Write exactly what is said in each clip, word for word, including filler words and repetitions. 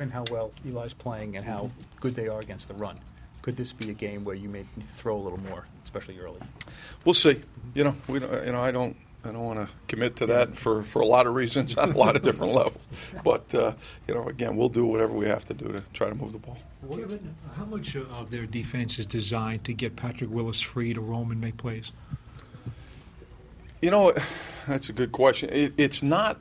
given how well Eli's playing and how good they are against the run, could this be a game where you may throw a little more, especially early? We'll see. You know, we don't, you know, I don't, I don't want to commit to that for, for a lot of reasons on a lot of different levels. But uh, you know, again, we'll do whatever we have to do to try to move the ball. How much of their defense is designed to get Patrick Willis free to roam and make plays? You know, that's a good question. It, it's not.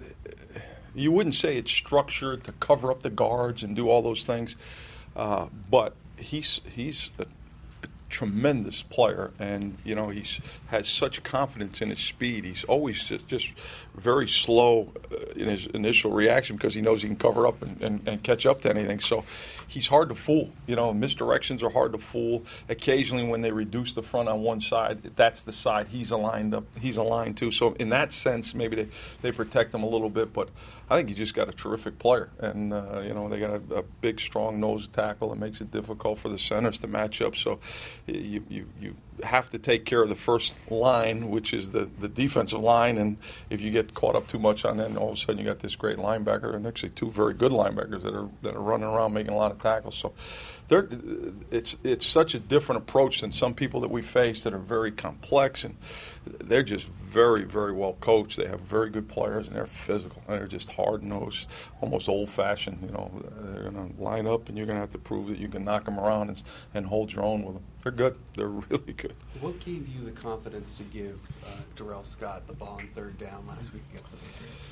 You wouldn't say it's structured to cover up the guards and do all those things, uh, but he's he's a, a tremendous player, and you know he's has such confidence in his speed. He's always just very slow in his initial reaction because he knows he can cover up and, and, and catch up to anything. So he's hard to fool. You know, misdirections are hard to fool. Occasionally, when they reduce the front on one side, that's the side he's aligned up. He's aligned to. So in that sense, maybe they, they protect him a little bit. But I think he just got a terrific player, and uh, you know they got a, a big, strong nose tackle that makes it difficult for the centers to match up. So you you you have to take care of the first line, which is the, the defensive line, and if you get caught up too much on that, and all of a sudden you got this great linebacker, and actually two very good linebackers that are that are running around making a lot of tackles. So they're, it's it's such a different approach than some people that we face that are very complex, and they're just very, very well coached. They have very good players, and they're physical, and they're just hard-nosed, almost old-fashioned. You know, they're going to line up, and you're going to have to prove that you can knock them around and, and hold your own with them. They're good. They're really good. What gave you the confidence to give uh, Darrell Scott the ball on third down last week against the Patriots?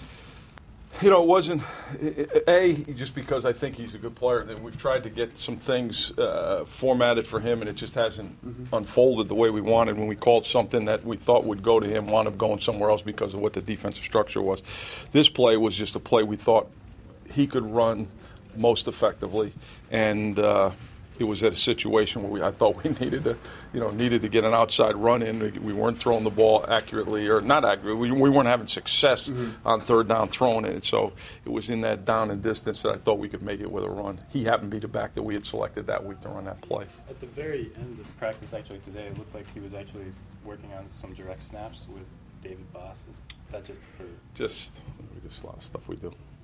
You know, it wasn't, A, just because I think he's a good player. And we've tried to get some things uh, formatted for him, and it just hasn't mm-hmm. unfolded the way we wanted. When we called something that we thought would go to him, wound up going somewhere else because of what the defensive structure was. This play was just a play we thought he could run most effectively. And uh, it was at a situation where we, I thought we needed to, you know, needed to get an outside run in. We, we weren't throwing the ball accurately, or not accurately. We, we weren't having success mm-hmm. on third down throwing it. So it was in that down and distance that I thought we could make it with a run. He happened to be the back that we had selected that week to run that play. At the very end of practice, actually today, it looked like he was actually working on some direct snaps with David Boss. Is that just for just just a lot of stuff we do.